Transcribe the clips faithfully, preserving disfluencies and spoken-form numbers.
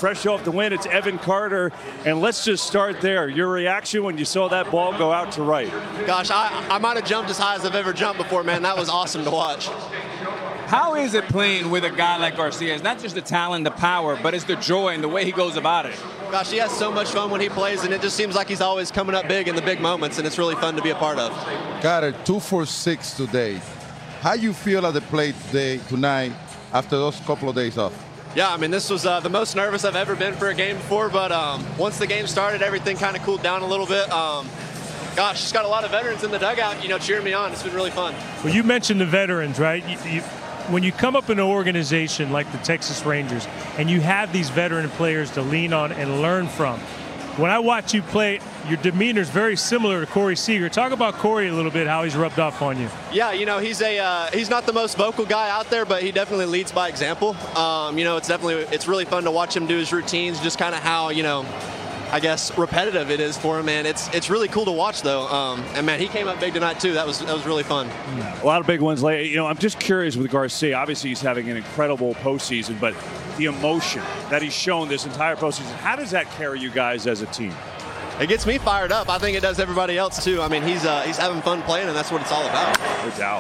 fresh off the win. It's Evan Carter, and let's just start there. Your reaction when you saw that ball go out to right? Gosh, I, I might have jumped as high as I've ever jumped before, man. That was awesome to watch. How is it playing with a guy like Garcia? It's not just the talent, the power, but it's the joy and the way he goes about it. Gosh, he has so much fun when he plays, and it just seems like he's always coming up big in the big moments, and it's really fun to be a part of. Got it, two for six today. How you feel at the plate today, tonight, after those couple of days off? Yeah, I mean, this was uh, the most nervous I've ever been for a game before, but um, once the game started, everything kind of cooled down a little bit. Um, gosh, just got a lot of veterans in the dugout, you know, cheering me on. It's been really fun. Well, you mentioned the veterans, right? You, you, when you come up in an organization like the Texas Rangers and you have these veteran players to lean on and learn from, when I watch you play, your demeanor is very similar to Corey Seager. Talk about Corey a little bit, how he's rubbed off on you. Yeah, you know, he's a uh, he's not the most vocal guy out there, but he definitely leads by example. Um, you know, it's definitely it's really fun to watch him do his routines, just kind of how, you know, I guess repetitive it is for him, man. It's it's really cool to watch though. Um, and man, he came up big tonight too. That was that was really fun. A lot of big ones late. You know, I'm just curious with Garcia. Obviously, he's having an incredible postseason, but the emotion that he's shown this entire postseason, how does that carry you guys as a team? It gets me fired up. I think it does everybody else too. I mean, he's uh, he's having fun playing, and that's what it's all about. No doubt.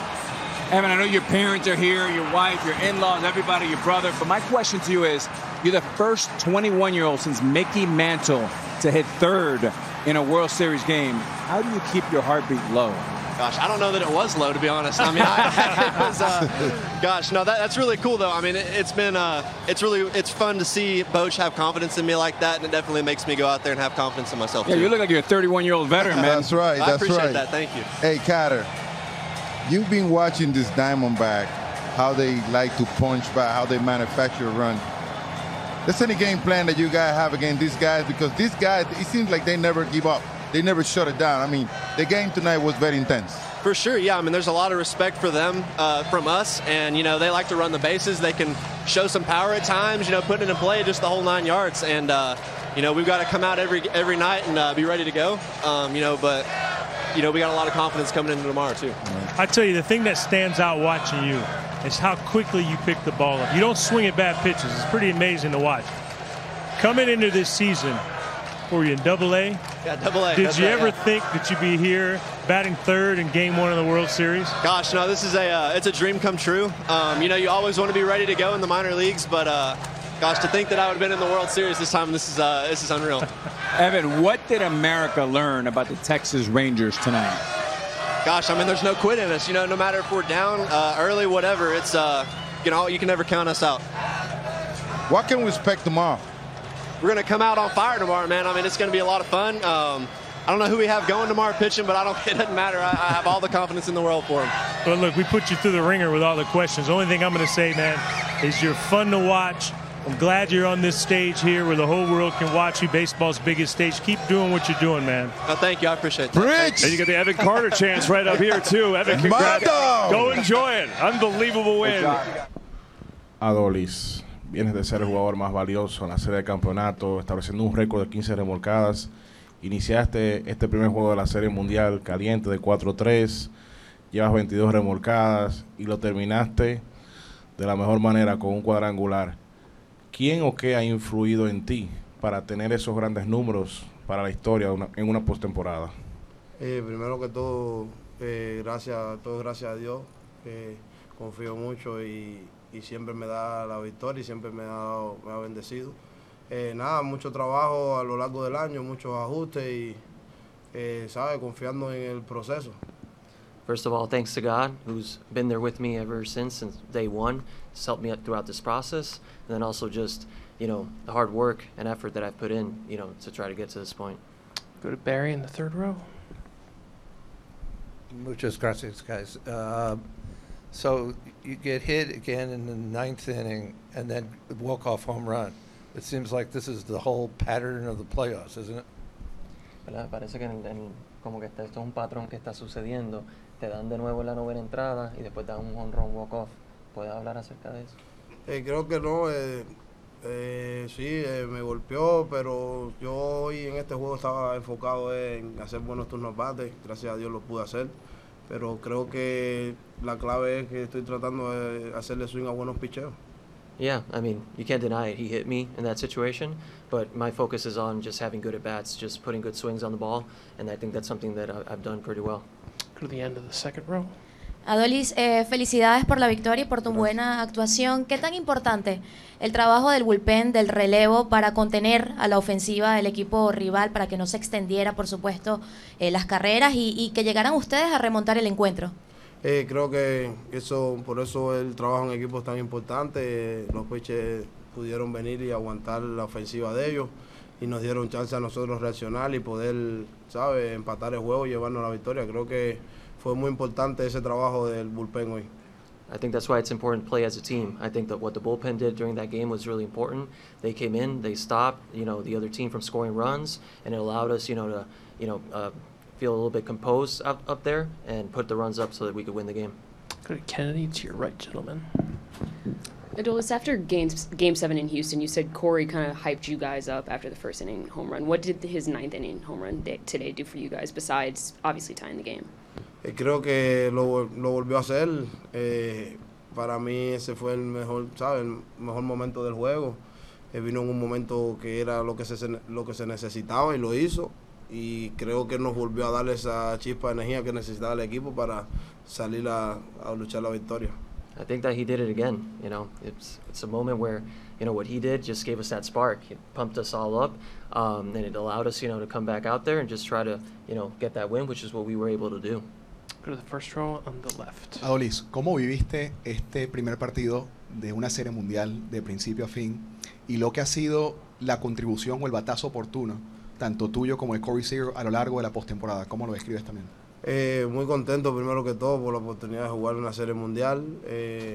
Evan, I know your parents are here, your wife, your in-laws, everybody, your brother. But my question to you is, you're the first twenty-one-year-old since Mickey Mantle to hit third in a World Series game. How do you keep your heartbeat low? Gosh, I don't know that it was low, to be honest. I mean, I, it was, uh, gosh, no, that, that's really cool, though. I mean, it, it's been, uh, it's really, it's fun to see Boch have confidence in me like that, and it definitely makes me go out there and have confidence in myself, Yeah, too. you look like you're a thirty-one-year-old veteran, man. That's right, that's I appreciate right. that, thank you. Hey, Carter, you've been watching this Diamondback, how they like to punch back, how they manufacture a run. There's any game plan that you guys have against these guys? Because these guys, it seems like they never give up. They never shut it down. I mean, the game tonight was very intense. For sure, yeah. I mean, there's a lot of respect for them uh, from us, and, you know, they like to run the bases. They can show some power at times, you know, putting it in play just the whole nine yards. And, uh, you know, we've got to come out every every night and uh, be ready to go, um, you know, but, you know, we got a lot of confidence coming into tomorrow, too. I tell you, the thing that stands out watching you is how quickly you pick the ball up. You don't swing at bad pitches. It's pretty amazing to watch. Coming into this season, were you in double A? Yeah, double A. Did you right, ever yeah. think that you'd be here batting third in game one of the World Series? Gosh, no, this is a, uh, it's a dream come true. Um, you know, you always want to be ready to go in the minor leagues, but, uh, gosh, to think that I would have been in the World Series this time, this is, uh, this is unreal. Evan, what did America learn about the Texas Rangers tonight? Gosh, I mean, there's no quit in us. You know, no matter if we're down uh, early, whatever, it's, uh, you know, you can never count us out. What can we expect tomorrow? We're going to come out on fire tomorrow, man. I mean, it's going to be a lot of fun. Um, I don't know who we have going tomorrow pitching, but I don't. It doesn't matter. I, I have all the confidence in the world for him. But look, we put you through the ringer with all the questions. The only thing I'm going to say, man, is you're fun to watch. I'm glad you're on this stage here where the whole world can watch you. Baseball's biggest stage. Keep doing what you're doing, man. Oh, thank you. I appreciate that. Bridge! And you got the Evan Carter chance right up here, too. Evan, congrats. Go enjoy it. Unbelievable win. Adolis, vienes de ser el jugador más valioso en la serie de campeonato, estableciendo un récord de quince remolcadas. Iniciaste este primer juego de la Serie Mundial caliente de cuatro tres, llevas veintidós remolcadas y lo terminaste de la mejor manera con un cuadrangular. ¿Quién o qué ha influido en ti para tener esos grandes números para la historia una, en una postemporada? Eh, primero que todo, eh, gracias, todo gracias a Dios, que confío mucho y, y siempre me da la victoria y siempre me ha, dado, me ha bendecido. Eh, nada, mucho trabajo a lo largo del año, muchos ajustes y, eh, ¿sabe? Confiando en el proceso. First of all, thanks to God, who's been there with me ever since, since day one. It's helped me throughout this process. And then also just, you know, the hard work and effort that I've put in, you know, to try to get to this point. Go to Barry in the third row. Muchas gracias, guys. Uh, so you get hit again in the ninth inning and then walk-off home run. It seems like this is the whole pattern of the playoffs, isn't it? ¿Verdad? Parece que en, en, como que esto es un patrón que está sucediendo. Te dan de nuevo en la novena entrada y después dan un home run walk-off. ¿Puedes hablar acerca de eso? Eh, creo que no. Eh, eh, sí, eh, me golpeó, pero yo hoy en este juego estaba enfocado en hacer buenos turnos bates. Gracias a Dios lo pude hacer. Pero creo que la clave es que estoy tratando de hacerle swing a buenos picheos. Yeah, I mean, you can't deny it. He hit me in that situation, but my focus is on just having good at-bats, just putting good swings on the ball, and I think that's something that I've done pretty well. Go to the end of the second row. Adolis, eh, felicidades por la victoria y por tu buena actuación. ¿Qué tan importante el trabajo del bullpen, del relevo, para contener a la ofensiva del equipo rival, para que no se extendiera, por supuesto, eh, las carreras y, y que llegaran ustedes a remontar el encuentro? Eh, creo que eso, por eso el trabajo en equipo es tan importante. Los pitchers pudieron venir y aguantar la ofensiva de ellos y nos dieron chance a nosotros reaccionar y poder, ¿sabes?, empatar el juego y llevarnos la victoria. Creo que fue muy importante ese trabajo del bullpen hoy. I think that's why it's important to play as a team. I think that what the bullpen did during that game was really important. They came in, they stopped, you know, the other team from scoring runs, and it allowed us, you know, to, you know, uh, feel a little bit composed up, up there and put the runs up so that we could win the game. Go to Kennedy, to your right, gentlemen. Adolis, after games, game seven in Houston, you said Corey kind of hyped you guys up after the first inning home run. What did his ninth inning home run day, today do for you guys, besides obviously tying the game? Eh, creo que lo, lo volvió a hacer. Eh, para mí ese fue el mejor, ¿sabes?, el mejor momento del juego. Eh, vino en un momento que era lo que se, lo que se necesitaba y lo hizo. Y creo que nos volvió a dar esa chispa de energía que necesitaba el equipo para salir a, a luchar la victoria. I think that he did it again. You know, it's it's a moment where, you know, what he did just gave us that spark. It pumped us all up, um, and it allowed us, you know, to come back out there and just try to, you know, get that win, which is what we were able to do. Go to the first row on the left. Adolis, ¿cómo viviste este primer partido de una serie mundial de principio a fin y lo que ha sido la contribución o el batazo oportuno, tanto tuyo como de Corey Seager, a lo largo de la postemporada? ¿Cómo lo describes también? Eh, muy contento primero que todo por la oportunidad de jugar una serie mundial. Eh,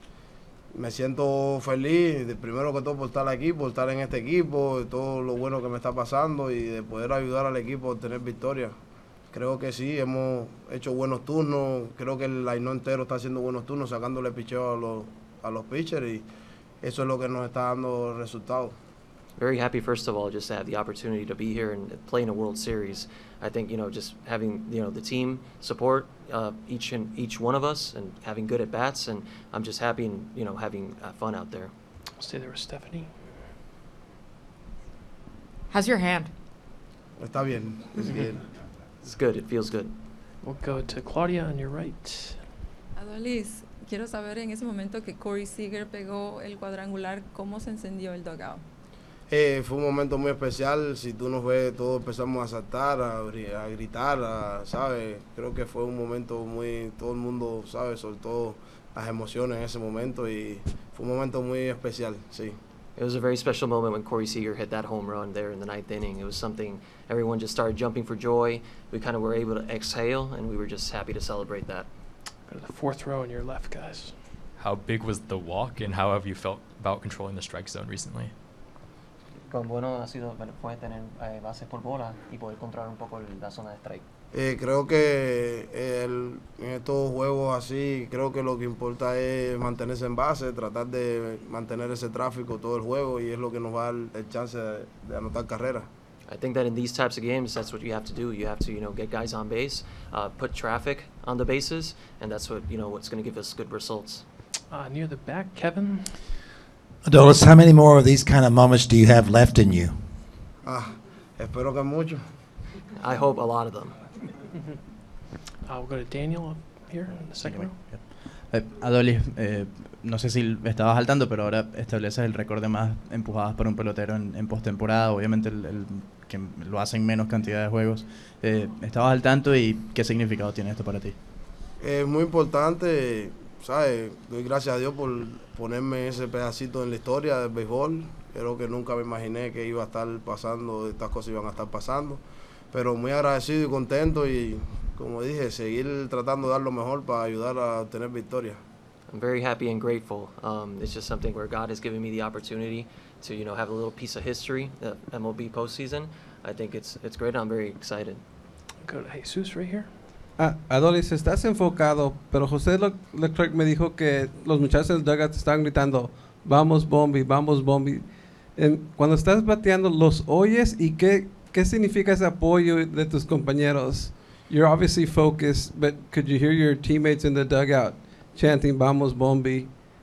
me siento feliz, de, primero que todo por estar aquí, por estar en este equipo, de todo lo bueno que me está pasando y de poder ayudar al equipo a obtener victoria. Creo que sí, hemos hecho buenos turnos, creo que el line entero está haciendo buenos turnos, sacándole picheo a los, a los pitchers y eso es lo que nos está dando resultados. Very happy, first of all, just to have the opportunity to be here and play in a World Series. I think, you know, just having, you know, the team support uh, each and each one of us and having good at bats, and I'm just happy and, you know, having uh, fun out there. I'll stay there with Stephanie. How's your hand? Está bien. It's good. It's good. It feels good. We'll go to Claudia on your right. Adolis, quiero saber en ese momento que Corey Seager pegó el cuadrangular, ¿cómo se encendió el dugout? Eh, fue un momento muy especial. Si tú nos ves, todos empezamos a saltar, a, a gritar, a, ¿sabes? Creo que fue un momento muy, todo el mundo, ¿sabes?, soltó las emociones en ese momento y fue un momento muy especial, sí. It was a very special moment when Corey Seager hit that home run there in the ninth inning. It was something, everyone just started jumping for joy. We kind of were able to exhale, and we were just happy to celebrate that. Go to the fourth row on your left, guys. How big was the walk, and how have you felt about controlling the strike zone recently? Cuán bueno ha sido fue tener eh, bases por bola y poder controlar un poco la zona de strike. Eh, creo que el, en estos juegos así, creo que lo que importa es mantenerse en base, tratar de mantener ese tráfico todo el juego y es lo que nos va a dar el chance de, de anotar carreras. I think that in these types of games, that's what you have to do. You have to, you know, get guys on base, uh, put traffic on the bases, and that's what, you know, what's going to give us good results. Uh, near the back, Kevin. Adolis, how many more of these kind of moments do you have left in you? Ah, espero que mucho. I hope a lot of them. Uh, we'll go to Daniel up here in the second row. Eh, Adolis, eh, no sé si estabas al tanto, pero ahora estableces el récord de más empujadas por un pelotero en, en postemporada. Obviamente el, el que lo hace en menos cantidad de juegos. Eh, ¿Estabas al tanto y qué significado tiene esto para ti? Es muy importante, ¿sabes? Doy gracias a Dios por ponerme ese pedacito en la historia del béisbol. Creo que nunca me imaginé que iba a estar pasando, estas cosas iban a estar pasando. Pero muy agradecido y contento y, como dije, seguir tratando de dar lo mejor para ayudar a obtener victorias. I'm very happy and grateful. Um, it's just something where God has given me the opportunity to, you know, have a little piece of history, the M L B postseason. I think it's it's great. I'm very excited. Go to Jesus right here. Ah, Adolis, estás enfocado, pero José Leclerc me dijo que los muchachos del dugout te están gritando, vamos Bombi, vamos Bombi. En, cuando estás bateando, ¿los oyes y qué, qué significa ese apoyo de tus compañeros? You're obviously focused, but could you hear your teammates in the dugout chanting, vamos Bombi?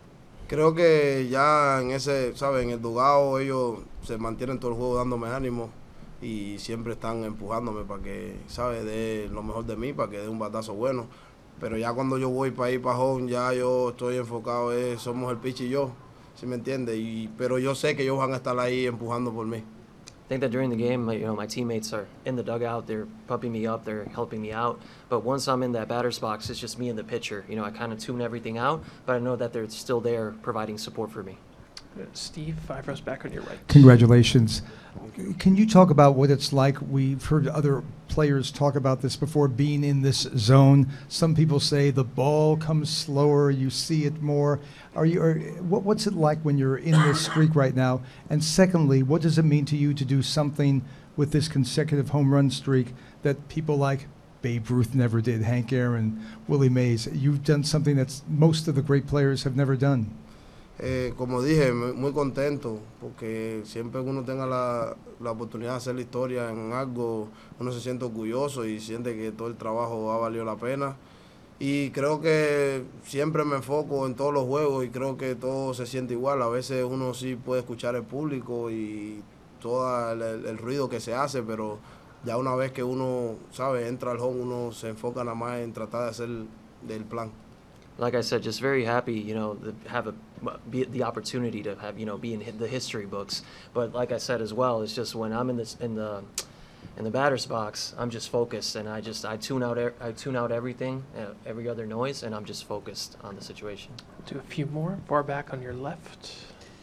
Creo que ya en ese, ¿sabes? En el dugado ellos se mantienen todo el juego dándome ánimo y siempre están empujándome para que, ¿sabes? Dé lo mejor de mí, para que dé un batazo bueno. Pero ya cuando yo voy para ir para home, ya yo estoy enfocado, eh, somos el pitch y yo, ¿sí me entiendes? Y, pero yo sé que ellos van a estar ahí empujando por mí. I think that during the game, you know, my teammates are in the dugout, they're pumping me up, they're helping me out. But once I'm in that batter's box, it's just me and the pitcher. You know, I kind of tune everything out, but I know that they're still there providing support for me. Steve, five rows back on your right. Congratulations. Can you talk about what it's like? We've heard other players talk about this before, being in this zone. Some people say the ball comes slower, you see it more. Are you? Are, what, what's it like when you're in this streak right now? And secondly, what does it mean to you to do something with this consecutive home run streak that people like Babe Ruth never did, Hank Aaron, Willie Mays? You've done something that most of the great players have never done. Eh, como dije, muy contento porque siempre que uno tenga la, la oportunidad de hacer la historia en algo, uno se siente orgulloso y siente que todo el trabajo ha valido la pena. Y creo que siempre me enfoco en todos los juegos y creo que todo se siente igual. A veces uno sí puede escuchar el público y todo el, el, el ruido que se hace, pero ya una vez que uno, sabe, entra al home, uno se enfoca nada más en tratar de hacer del plan. Like I said, just very happy, you know, to have a, be, the opportunity to have, you know, be in the history books. But like I said as well, it's just when I'm in this in the in the batter's box, I'm just focused, and I just I tune out I tune out everything, uh, every other noise, and I'm just focused on the situation. Do a few more. Far back on your left.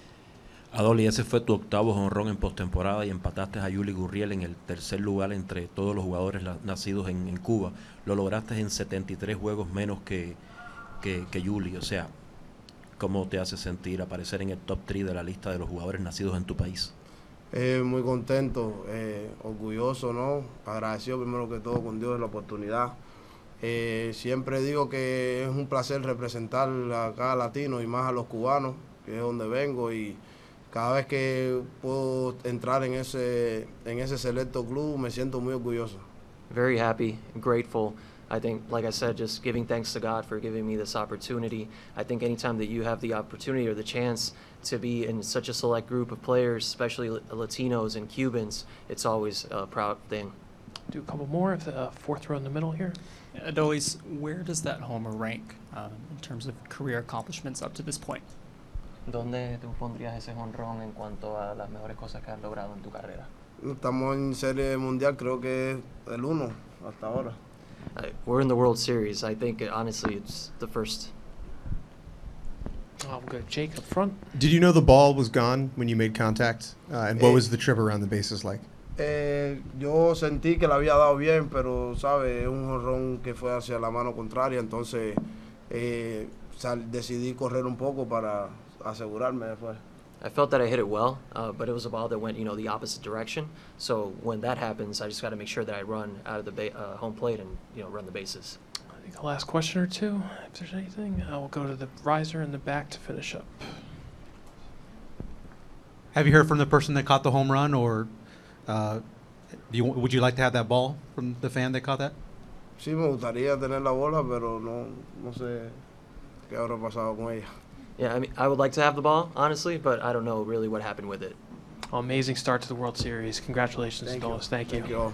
Adoli, ese fue tu octavo jonrón en postemporada y empataste a Yuli Gurriel en el tercer lugar entre todos los jugadores la, nacidos en, en Cuba. Lo lograste en setenta y tres juegos menos que Que, que Yuli. O sea, ¿cómo te hace sentir aparecer en el top tres de la lista de los jugadores nacidos en tu país? Eh, muy contento, eh, orgulloso, ¿no? Agradecido primero que todo con Dios de la oportunidad. Eh, siempre digo que es un placer representar a cada latino y más a los cubanos, que es donde vengo, y cada vez que puedo entrar en ese, en ese selecto club me siento muy orgulloso. Very happy, grateful. I think, like I said, just giving thanks to God for giving me this opportunity. I think anytime that you have the opportunity or the chance to be in such a select group of players, especially Latinos and Cubans, it's always a proud thing. Do a couple more of the uh, fourth row in the middle here. Adolis, where does that homer rank um, in terms of career accomplishments up to this point? ¿Dónde tú pondrías ese jonrón en cuanto a las mejores cosas que has logrado en tu carrera? Estamos en serie mundial, creo que es el uno hasta ahora. Uh, we're in the World Series. I think, uh, honestly, it's the first. Oh, good. Jake up front. Did you know the ball was gone when you made contact? Uh, and what Eh, was the trip around the bases like? Eh, yo sentí que la había dado bien, pero, ¿sabe? Es un jonrón que fue hacia la mano contraria, entonces eh, sal, decidí correr un poco para asegurarme después. I felt that I hit it well, uh, but it was a ball that went, you know, the opposite direction. So when that happens, I just got to make sure that I run out of the ba- uh, home plate and, you know, run the bases. I think the last question or two, if there's anything. Uh, we'll go to the riser in the back to finish up. Have you heard from the person that caught the home run, or uh, do you, would you like to have that ball from the fan that caught that? Sí, me gustaría tener la bola, pero no, no sé qué habrá pasado con ella. Yeah, I mean, I would like to have the ball, honestly, but I don't know really what happened with it. Oh, amazing start to the World Series. Congratulations, Thank Adolis. you. Thank you. Thank you all.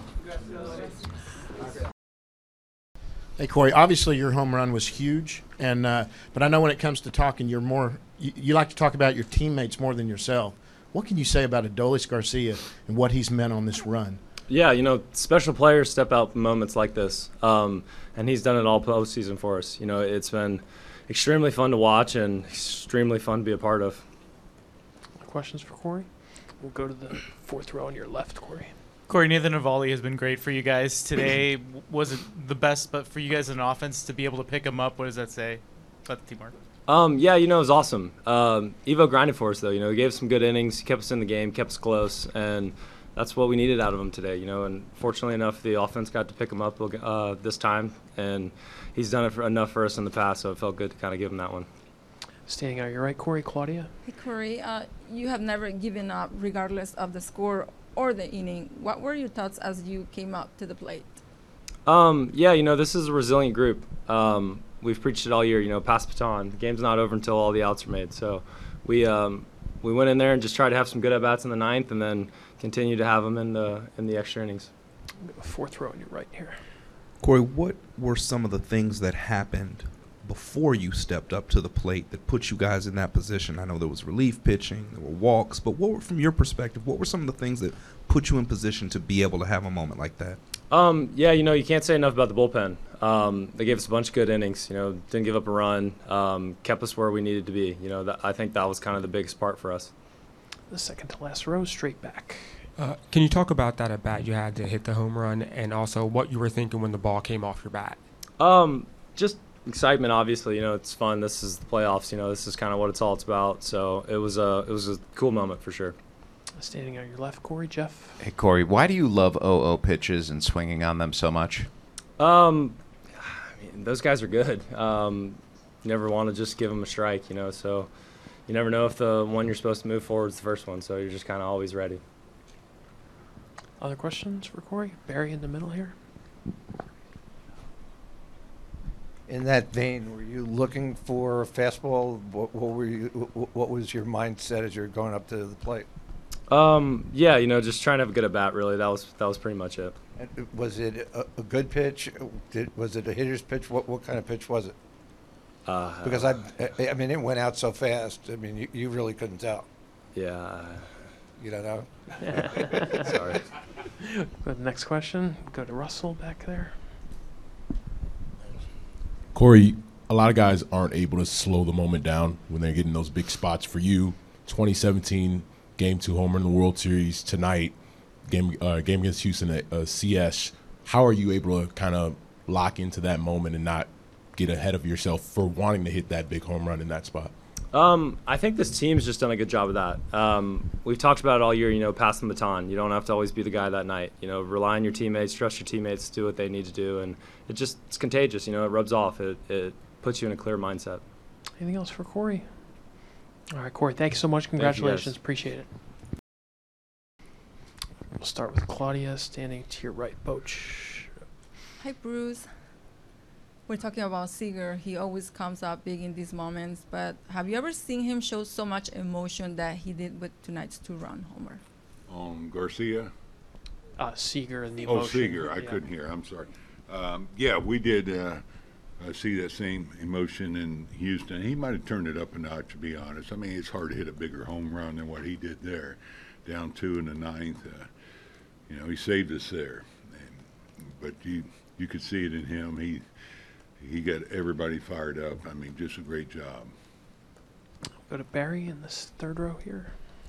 Hey, Corey, obviously your home run was huge, and uh, but I know when it comes to talking, you're more you, you like to talk about your teammates more than yourself. What can you say about Adolis Garcia and what he's meant on this run? Yeah, you know, special players step out in moments like this, um, and he's done it all postseason for us. You know, it's been extremely fun to watch and extremely fun to be a part of. Questions for Corey? We'll go to the fourth row on your left, Corey. Corey, Nathan Eovaldi has been great for you guys. Today wasn't the best, but for you guys in offense to be able to pick him up, what does that say about the teamwork? Um, yeah, you know, it was awesome. Um, Evo grinded for us, though. You know, he gave us some good innings, he kept us in the game, kept us close, and that's what we needed out of him today. You know, and fortunately enough, the offense got to pick him up uh, this time, and he's done it for enough for us in the past, so it felt good to kind of give him that one. Standing out your right, Corey. Claudia. Hey, Corey, uh, you have never given up regardless of the score or the inning. What were your thoughts as you came up to the plate? Um, yeah, you know, this is a resilient group. Um, we've preached it all year. You know, pass the baton. The game's not over until all the outs are made. So we um, we went in there and just tried to have some good at bats in the ninth, and then continue to have them in the in the extra innings. Fourth row on your right here. Corey, what were some of the things that happened before you stepped up to the plate that put you guys in that position? I know there was relief pitching, there were walks, but what were, from your perspective, what were some of the things that put you in position to be able to have a moment like that? Um, yeah, you know, you can't say enough about the bullpen. Um, they gave us a bunch of good innings, you know, didn't give up a run, um, kept us where we needed to be. You know, that, I think that was kind of the biggest part for us. The second to last row, straight back. Uh, can you talk about that at bat you had to hit the home run, and also what you were thinking when the ball came off your bat? Um, just excitement, obviously. You know, it's fun. This is the playoffs. You know, this is kind of what it's all about. So it was a it was a cool moment for sure. Standing on your left, Corey, Jeff. Hey, Corey, why do you love oh oh pitches and swinging on them so much? Um, I mean, those guys are good. Um, you never want to just give them a strike, you know. So you never know if the one you're supposed to move forward is the first one. So you're just kind of always ready. Other questions for Corey? Barry in the middle here. In that vein, were you looking for a fastball? What, what were you? What was your mindset as you're going up to the plate? Um, yeah, you know, just trying to have a good at bat. Really, that was that was pretty much it. And was it a, a good pitch? Did, was it a hitter's pitch? What what kind of pitch was it? Uh, because I, I mean, it went out so fast. I mean, you, you really couldn't tell. Yeah. You don't know? Sorry. Go to the next question. Go to Russell back there. Corey, a lot of guys aren't able to slow the moment down when they're getting those big spots. For you, twenty seventeen game two homer in the World Series tonight, game uh, game against Houston at uh, C S. How are you able to kind of lock into that moment and not get ahead of yourself for wanting to hit that big home run in that spot? Um, I think this team's just done a good job of that. Um, we've talked about it all year, you know, pass the baton. You don't have to always be the guy that night. You know, rely on your teammates, trust your teammates, do what they need to do. And it just, it's contagious, you know, it rubs off. It, it puts you in a clear mindset. Anything else for Corey? All right, Corey, thank you so much. Thank you, Congratulations. guys. Appreciate it. We'll start with Claudia, standing to your right, Boch. Hi, Bruce. We're talking about Seager. He always comes up big in these moments, but have you ever seen him show so much emotion that he did with tonight's two-run homer? Um, Garcia? Uh, Seager and the Oh, emotion. Seager. I Yeah. couldn't hear. I'm sorry. Um, yeah, we did uh, uh, see that same emotion in Houston. He might have turned it up a notch, to be honest. I mean, it's hard to hit a bigger home run than what he did there, down two in the ninth. Uh, you know, he saved us there. And, but you you could see it in him. He he got everybody fired up. I mean, just a great job. Go to Barry in this third row here.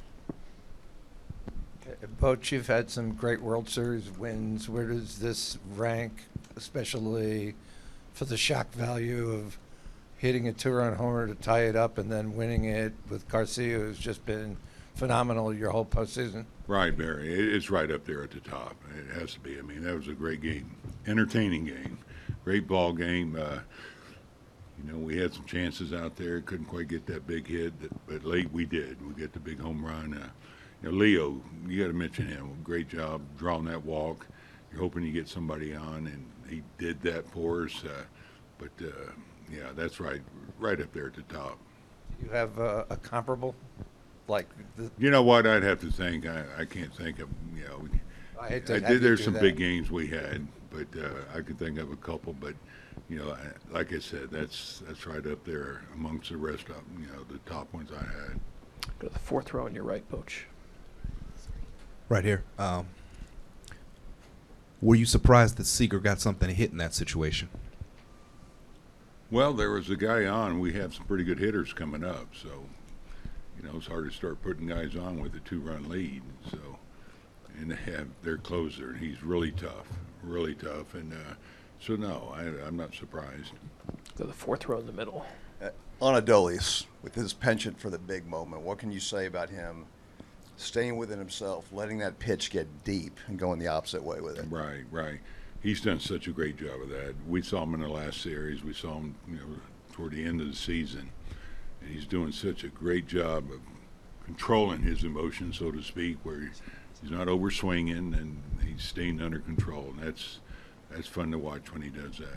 Boch, you've had some great World Series wins. Where does this rank, especially for the shock value of hitting a two-run homer to tie it up and then winning it with Garcia, who's just been phenomenal your whole postseason? Right, Barry. It- It's right up there at the top. It has to be. I mean, that was a great game, entertaining game, great ball game. Uh, you know, we had some chances out there. Couldn't quite get that big hit, but, but late we did. We get the big home run. Uh, you know, Leo, you got to mention him. Great job drawing that walk. You're hoping you get somebody on, and he did that for us. Uh, but uh, yeah, that's right, right up there at the top. You have uh, a comparable, like the, You know what? I'd have to think. I, I can't think of. You know, I hate to I have did. you There's do some that. big games we had, but uh, I could think of a couple. But you know, I, like I said, that's that's right up there amongst the rest of them. You know, the top ones I had. Go to the fourth row on your right, Boch. Right here. Um, were you surprised that Seager got something to hit in that situation? Well, there was a guy on. We have some pretty good hitters coming up, so you know it's hard to start putting guys on with a two-run lead. So, and they have their closer, and he's really tough, really tough. And uh, so, no, I, I'm not surprised. Go to the fourth row in the middle. Uh, on Adolis, with his penchant for the big moment, what can you say about him staying within himself, letting that pitch get deep and going the opposite way with it? Right, right. He's done such a great job of that. We saw him in the last series. We saw him, you know, toward the end of the season, and he's doing such a great job of controlling his emotions, so to speak, where he's not overswinging and he's staying under control. And that's that's fun to watch when he does that.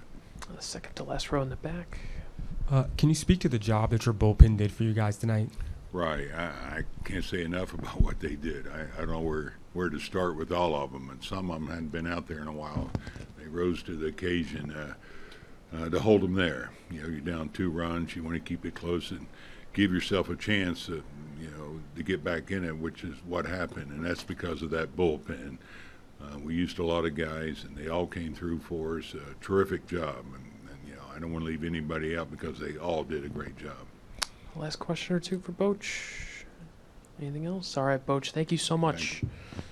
The second to last row in the back. Uh, can you speak to the job that your bullpen did for you guys tonight? Right. I, I can't say enough about what they did. I, I don't know where, where to start with all of them, and some of them hadn't been out there in a while. They rose to the occasion uh, uh, to hold them there. You know, you're down two runs. You want to keep it close and give yourself a chance to, you know, to get back in it, which is what happened, and that's because of that bullpen. Uh, we used a lot of guys, and they all came through for us. A terrific job, and, and you know, I don't want to leave anybody out because they all did a great job. Last question or two for Boch. Anything else? All right, Boch, thank you so much. Thank you.